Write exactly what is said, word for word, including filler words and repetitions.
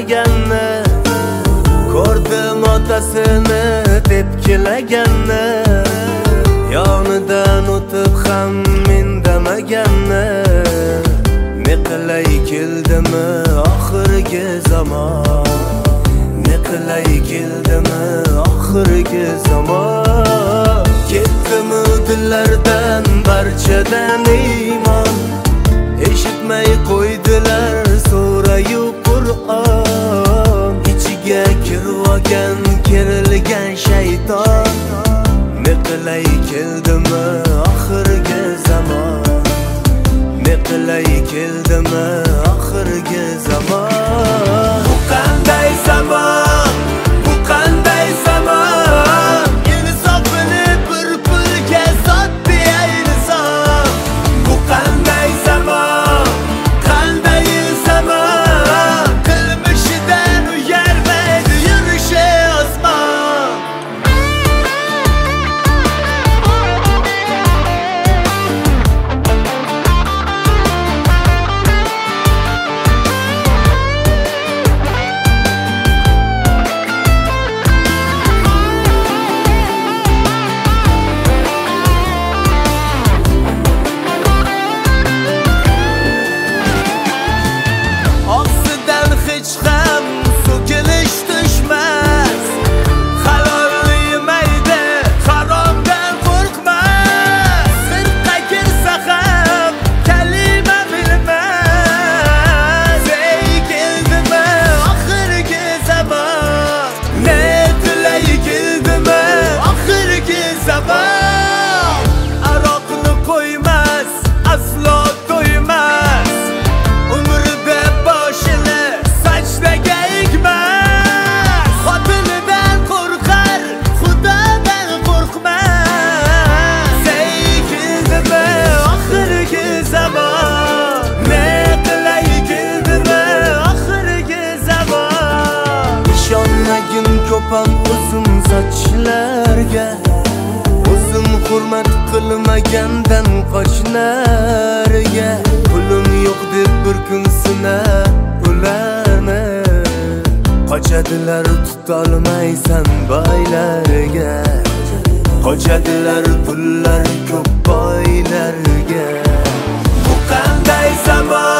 yig'laganni, ko'rdim otasini tepkilaganni, yonidan o'tib ham indamaganni. Ne qilay keldimi oxirgi zamon, ne qilay keldimi oxirgi zamon. Ketdimi dillardan barchadan iymon, eshitmay qo'ydilar so'rayu Qur'on. Ichiga kirvogan kerilgan shayton, ne qilay keldimi oxirgi zamon, ne qilay keldimi oxirgi zamon. Bu qanday zamon, bu qanday zamon, insofini bir pulga sotdi inson. Bu qanday zamon, qanday zamon, qilmishidan uyalmaydi yurishi osmon. Aroqni qo'ymas, aslo to'ymas, umrida boshini sajdaga egmas. Xotinidan qo'rqar, Xudodan qo'rqmas. Ey keldimi oxirgi zamon, ne qilay keldimi oxirgi zamon. Ishonmagin ko'pam uzun sochlarga, o'zim hurmat qilmagandan qo'shnilarga. Pulim yo'q deb bir kun sinab ularni, qochadilar tutolmaysan boylarga, qochadilar pullar ko'p boylarga. Bu qanday zamon,